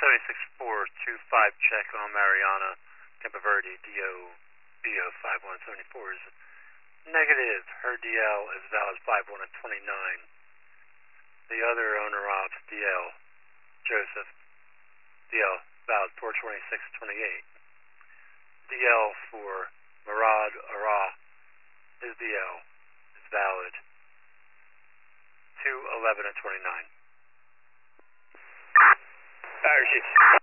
76425 check on Mariana, Campo Verde, DO 5174 is negative. Her DL is valid 51 and 29. The other owner of DL, Joseph, DL valid 42628. DL for Murad Ara, his DL is valid 211 and 29. Fire 6.